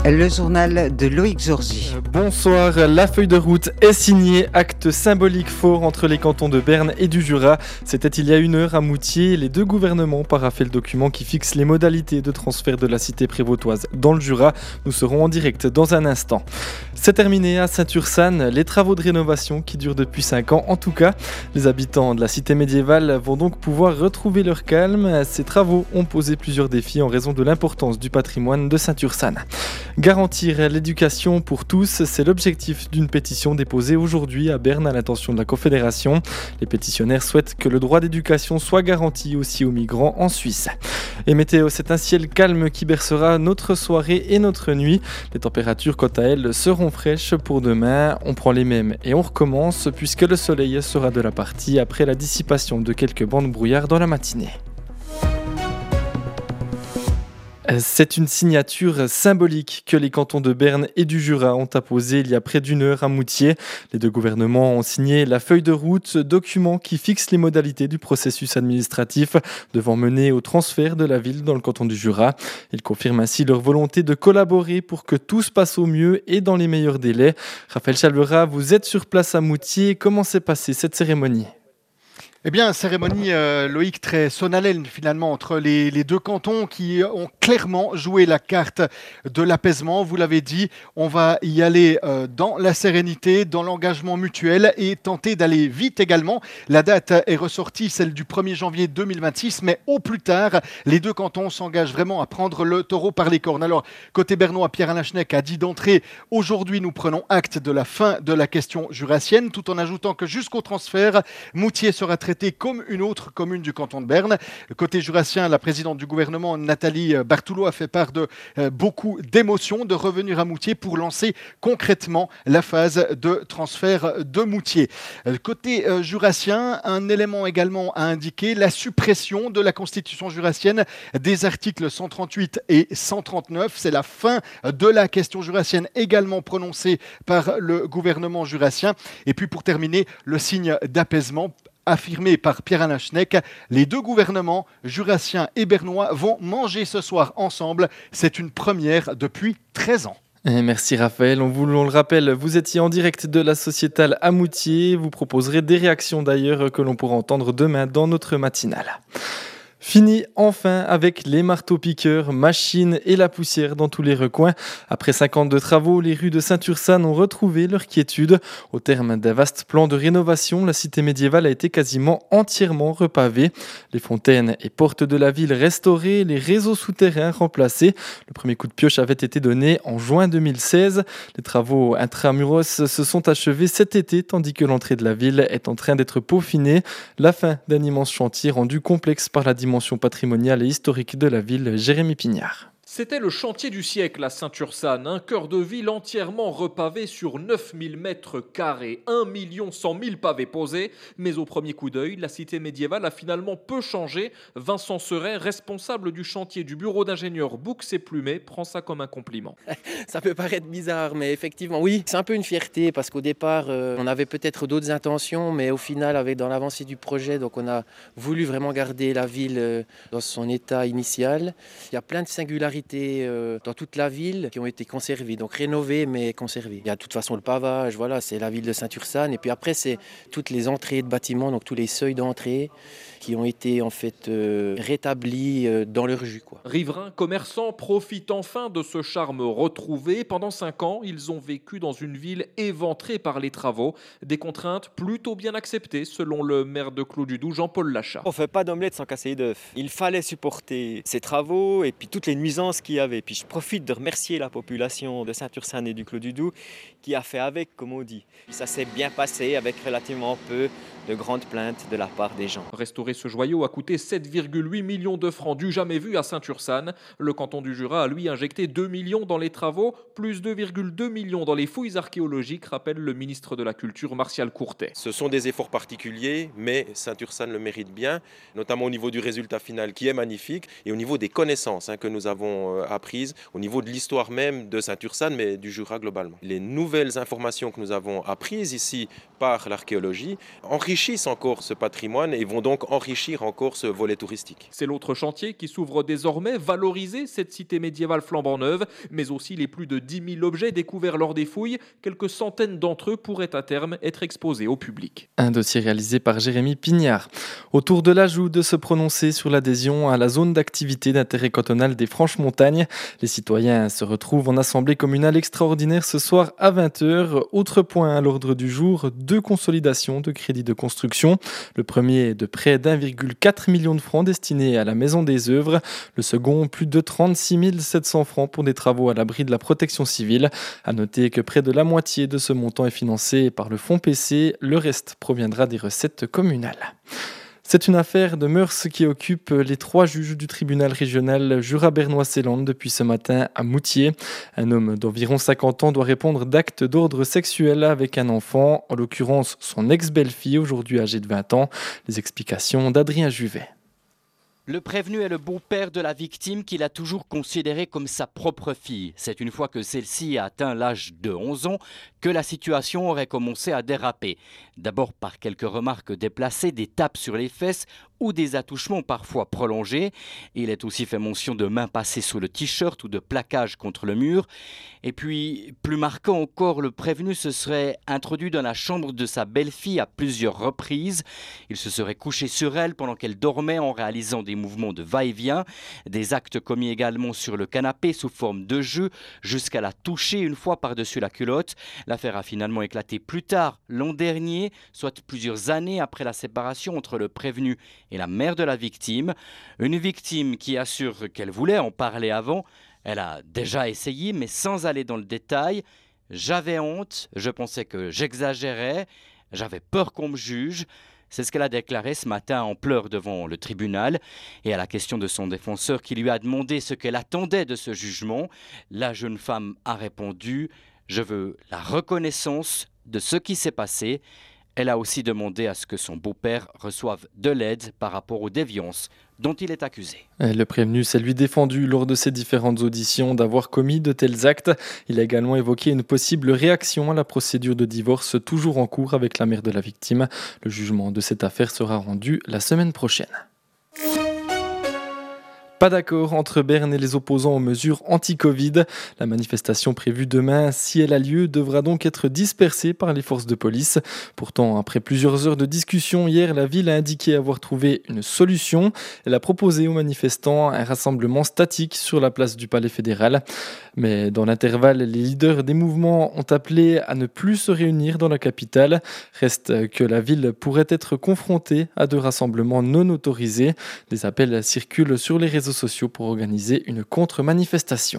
Le journal de Loïc Georgy. Bonsoir, la feuille de route est signée, acte symbolique fort entre les cantons de Berne et du Jura. C'était il y a 1 heure à Moutier. Les 2 gouvernements paraphaient le document qui fixe les modalités de transfert de la cité prévôtoise dans le Jura. Nous serons en direct dans un instant. C'est terminé à Saint-Ursanne, les travaux de rénovation qui durent depuis 5 ans en tout cas. Les habitants de la cité médiévale vont donc pouvoir retrouver leur calme. Ces travaux ont posé plusieurs défis en raison de l'importance du patrimoine de Saint-Ursanne. Garantir l'éducation pour tous, c'est l'objectif d'une pétition déposée aujourd'hui à Berne à l'intention de la Confédération. Les pétitionnaires souhaitent que le droit d'éducation soit garanti aussi aux migrants en Suisse. Et météo, c'est un ciel calme qui bercera notre soirée et notre nuit. Les températures, quant à elles, seront fraîches pour demain. On prend les mêmes et on recommence puisque le soleil sera de la partie après la dissipation de quelques bancs de brouillard dans la matinée. C'est une signature symbolique que les cantons de Berne et du Jura ont apposée il y a près d'1 heure à Moutier. Les 2 gouvernements ont signé la feuille de route, document qui fixe les modalités du processus administratif devant mener au transfert de la ville dans le canton du Jura. Ils confirment ainsi leur volonté de collaborer pour que tout se passe au mieux et dans les meilleurs délais. Raphaël Chalvera, vous êtes sur place à Moutier. Comment s'est passée cette cérémonie ? Eh bien, cérémonie, Loïc, très solennelle finalement entre les 2 cantons qui ont clairement joué la carte de l'apaisement. Vous l'avez dit, on va y aller dans la sérénité, dans l'engagement mutuel et tenter d'aller vite également. La date est ressortie, celle du 1er janvier 2026, mais au plus tard, les 2 cantons s'engagent vraiment à prendre le taureau par les cornes. Alors, côté bernois, Pierre-Alain Schneck a dit d'entrée, aujourd'hui nous prenons acte de la fin de la question jurassienne, tout en ajoutant que jusqu'au transfert, Moutier sera traité comme une autre commune du canton de Berne. Côté jurassien, la présidente du gouvernement, Nathalie Bartoulot, a fait part de beaucoup d'émotions de revenir à Moutier pour lancer concrètement la phase de transfert de Moutier. Côté jurassien, un élément également à indiquer, la suppression de la constitution jurassienne des articles 138 et 139. C'est la fin de la question jurassienne également prononcée par le gouvernement jurassien. Et puis pour terminer, le signe d'apaisement affirmé par Pierre-Alain Schneck, les 2 gouvernements, jurassiens et bernois, vont manger ce soir ensemble. C'est une première depuis 13 ans. Merci Raphaël, on le rappelle, vous étiez en direct de la Sociétale à Moutier. Vous proposerez des réactions d'ailleurs que l'on pourra entendre demain dans notre matinale. Fini enfin avec les marteaux-piqueurs, machines et la poussière dans tous les recoins. Après 5 ans de travaux, les rues de Saint-Ursanne ont retrouvé leur quiétude. Au terme d'un vaste plan de rénovation, la cité médiévale a été quasiment entièrement repavée. Les fontaines et portes de la ville restaurées, les réseaux souterrains remplacés. Le premier coup de pioche avait été donné en juin 2016. Les travaux intramuros se sont achevés cet été, tandis que l'entrée de la ville est en train d'être peaufinée. La fin d'un immense chantier rendu complexe par la dimension patrimoniale et historique de la ville. Jérémy Pignard. C'était le chantier du siècle à Saint-Ursanne, un cœur de ville entièrement repavé sur 9000 mètres carrés, 1 100 000 pavés posés. Mais au premier coup d'œil, la cité médiévale a finalement peu changé. Vincent Seret, responsable du chantier du bureau d'ingénieur Boux et Plumet, prend ça comme un compliment. Ça peut paraître bizarre, mais effectivement, oui, c'est un peu une fierté parce qu'au départ, on avait peut-être d'autres intentions, mais au final, dans l'avancée du projet, donc on a voulu vraiment garder la ville dans son état initial. Il y a plein de singularités dans toute la ville qui ont été conservées, donc rénovées mais conservées. Il y a de toute façon le pavage, voilà, c'est la ville de Saint-Ursanne, et puis après c'est toutes les entrées de bâtiments, donc tous les seuils d'entrée qui ont été en fait rétablis dans leur jus, quoi. Riverains, commerçants profitent enfin de ce charme retrouvé. Pendant 5 ans, ils ont vécu dans une ville éventrée par les travaux, des contraintes plutôt bien acceptées selon le maire de Clos-du-Doubs, Jean-Paul Lachat. On ne fait pas d'omelette sans casser les d'œufs. Il fallait supporter ces travaux et puis toutes les nuisances qu'il y avait. Puis je profite de remercier la population de Saint-Ursanne et du Clos-du-Doubs qui a fait avec, comme on dit. Ça s'est bien passé avec relativement peu de grandes plaintes de la part des gens. Restaurer ce joyau a coûté 7,8 millions de francs du jamais vu à Saint-Ursanne. Le canton du Jura a lui injecté 2 millions dans les travaux, plus 2,2 millions dans les fouilles archéologiques, rappelle le ministre de la Culture Martial Courtet. Ce sont des efforts particuliers, mais Saint-Ursanne le mérite bien, notamment au niveau du résultat final qui est magnifique et au niveau des connaissances que nous avons avons apprises au niveau de l'histoire même de Saint-Ursanne, mais du Jura globalement. Les nouvelles informations que nous avons apprises ici par l'archéologie enrichissent encore ce patrimoine et vont donc enrichir encore ce volet touristique. C'est l'autre chantier qui s'ouvre désormais, valoriser cette cité médiévale flambant neuve, mais aussi les plus de 10 000 objets découverts lors des fouilles. Quelques centaines d'entre eux pourraient à terme être exposés au public. Un dossier réalisé par Jérémy Pignard. Autour de l'ajout de se prononcer sur l'adhésion à la zone d'activité d'intérêt cantonal des Franches-Montagnes, les citoyens se retrouvent en assemblée communale extraordinaire ce soir à 20h. Autre point à l'ordre du jour, 2 consolidations de crédits de construction. Le premier de près d'1,4 million de francs destinés à la Maison des Œuvres. Le second, plus de 36 700 francs pour des travaux à l'abri de la protection civile. À noter que près de la moitié de ce montant est financé par le fonds PC. Le reste proviendra des recettes communales. C'est une affaire de mœurs qui occupe les 3 juges du tribunal régional Jura-Bernois-Seeland depuis ce matin à Moutier. Un homme d'environ 50 ans doit répondre d'actes d'ordre sexuel avec un enfant, en l'occurrence son ex-belle-fille, aujourd'hui âgée de 20 ans. Les explications d'Adrien Juvet. Le prévenu est le beau-père de la victime qu'il a toujours considéré comme sa propre fille. C'est une fois que celle-ci a atteint l'âge de 11 ans que la situation aurait commencé à déraper. D'abord par quelques remarques déplacées, des tapes sur les fesses ou des attouchements parfois prolongés. Il est aussi fait mention de mains passées sous le t-shirt ou de plaquage contre le mur. Et puis, plus marquant encore, le prévenu se serait introduit dans la chambre de sa belle-fille à plusieurs reprises. Il se serait couché sur elle pendant qu'elle dormait en réalisant des mouvements de va-et-vient. Des actes commis également sur le canapé sous forme de jeu, jusqu'à la toucher une fois par-dessus la culotte. L'affaire a finalement éclaté plus tard, l'an dernier, soit plusieurs années après la séparation entre le prévenu et la mère de la victime. Une victime qui assure qu'elle voulait en parler avant. Elle a déjà essayé, mais sans aller dans le détail. J'avais honte, je pensais que j'exagérais, j'avais peur qu'on me juge. C'est ce qu'elle a déclaré ce matin en pleurs devant le tribunal. Et à la question de son défenseur qui lui a demandé ce qu'elle attendait de ce jugement, la jeune femme a répondu « Je veux la reconnaissance de ce qui s'est passé ». Elle a aussi demandé à ce que son beau-père reçoive de l'aide par rapport aux déviances dont il est accusé. Le prévenu s'est lui défendu lors de ses différentes auditions d'avoir commis de tels actes. Il a également évoqué une possible réaction à la procédure de divorce toujours en cours avec la mère de la victime. Le jugement de cette affaire sera rendu la semaine prochaine. Pas d'accord entre Berne et les opposants aux mesures anti-Covid. La manifestation prévue demain, si elle a lieu, devra donc être dispersée par les forces de police. Pourtant, après plusieurs heures de discussion hier, la ville a indiqué avoir trouvé une solution. Elle a proposé aux manifestants un rassemblement statique sur la place du Palais fédéral. Mais dans l'intervalle, les leaders des mouvements ont appelé à ne plus se réunir dans la capitale. Reste que la ville pourrait être confrontée à 2 rassemblements non autorisés. Des appels circulent sur les réseaux sociaux pour organiser une contre-manifestation.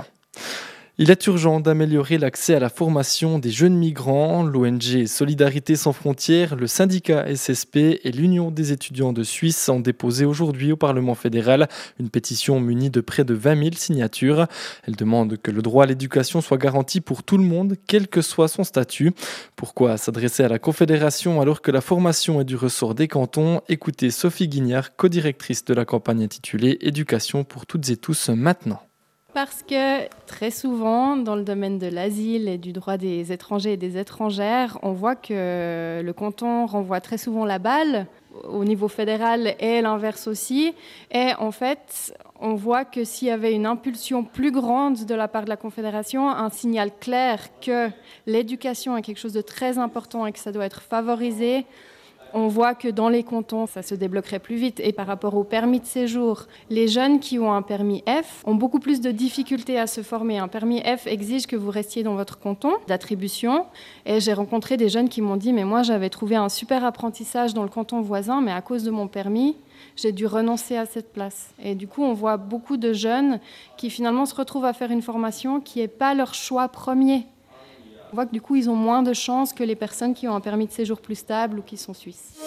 Il est urgent d'améliorer l'accès à la formation des jeunes migrants. L'ONG Solidarité sans frontières, le syndicat SSP et l'Union des étudiants de Suisse ont déposé aujourd'hui au Parlement fédéral une pétition munie de près de 20 000 signatures. Elle demande que le droit à l'éducation soit garanti pour tout le monde, quel que soit son statut. Pourquoi s'adresser à la Confédération alors que la formation est du ressort des cantons ? Écoutez Sophie Guignard, codirectrice de la campagne intitulée « Éducation pour toutes et tous maintenant ». Parce que très souvent, dans le domaine de l'asile et du droit des étrangers et des étrangères, on voit que le canton renvoie très souvent la balle au niveau fédéral et l'inverse aussi. Et en fait, on voit que s'il y avait une impulsion plus grande de la part de la Confédération, un signal clair que l'éducation est quelque chose de très important et que ça doit être favorisé, on voit que dans les cantons, ça se débloquerait plus vite. Et par rapport au permis de séjour, les jeunes qui ont un permis F ont beaucoup plus de difficultés à se former. Un permis F exige que vous restiez dans votre canton d'attribution. Et j'ai rencontré des jeunes qui m'ont dit « Mais moi, j'avais trouvé un super apprentissage dans le canton voisin, mais à cause de mon permis, j'ai dû renoncer à cette place. » Et du coup, on voit beaucoup de jeunes qui finalement se retrouvent à faire une formation qui n'est pas leur choix premier. On voit que du coup, ils ont moins de chances que les personnes qui ont un permis de séjour plus stable ou qui sont suisses.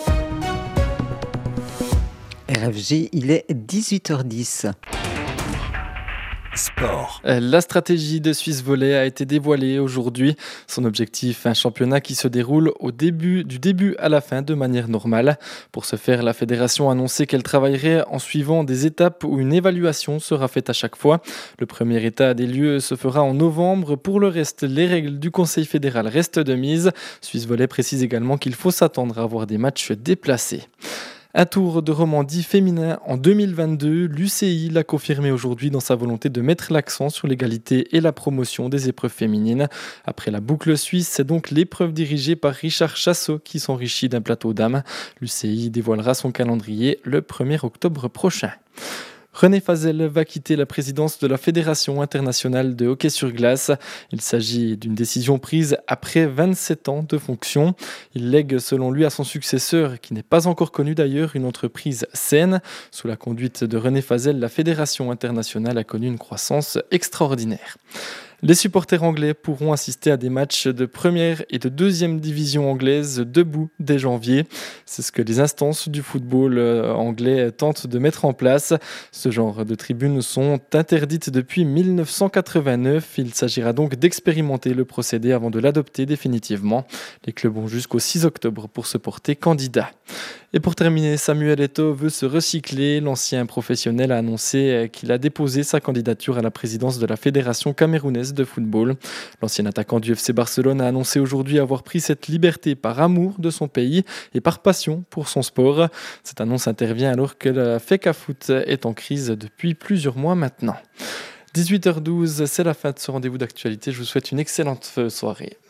RFG, il est 18h10. Sport. La stratégie de Suisse Volley a été dévoilée aujourd'hui. Son objectif, un championnat qui se déroule du début à la fin de manière normale. Pour ce faire, la fédération a annoncé qu'elle travaillerait en suivant des étapes où une évaluation sera faite à chaque fois. Le premier état des lieux se fera en novembre. Pour le reste, les règles du Conseil fédéral restent de mise. Suisse Volley précise également qu'il faut s'attendre à avoir des matchs déplacés. Un tour de Romandie féminin en 2022, l'UCI l'a confirmé aujourd'hui dans sa volonté de mettre l'accent sur l'égalité et la promotion des épreuves féminines. Après la boucle suisse, c'est donc l'épreuve dirigée par Richard Chassot qui s'enrichit d'un plateau dames. L'UCI dévoilera son calendrier le 1er octobre prochain. René Fasel va quitter la présidence de la Fédération internationale de hockey sur glace. Il s'agit d'une décision prise après 27 ans de fonction. Il lègue selon lui à son successeur, qui n'est pas encore connu d'ailleurs, une entreprise saine. Sous la conduite de René Fasel, la Fédération internationale a connu une croissance extraordinaire. Les supporters anglais pourront assister à des matchs de première et de deuxième division anglaise debout dès janvier. C'est ce que les instances du football anglais tentent de mettre en place. Ce genre de tribunes sont interdites depuis 1989. Il s'agira donc d'expérimenter le procédé avant de l'adopter définitivement. Les clubs ont jusqu'au 6 octobre pour se porter candidat. Et pour terminer, Samuel Eto'o veut se recycler. L'ancien professionnel a annoncé qu'il a déposé sa candidature à la présidence de la Fédération camerounaise de football. L'ancien attaquant du FC Barcelone a annoncé aujourd'hui avoir pris cette liberté par amour de son pays et par passion pour son sport. Cette annonce intervient alors que la FECAFOOT est en crise depuis plusieurs mois maintenant. 18h12, c'est la fin de ce rendez-vous d'actualité. Je vous souhaite une excellente soirée.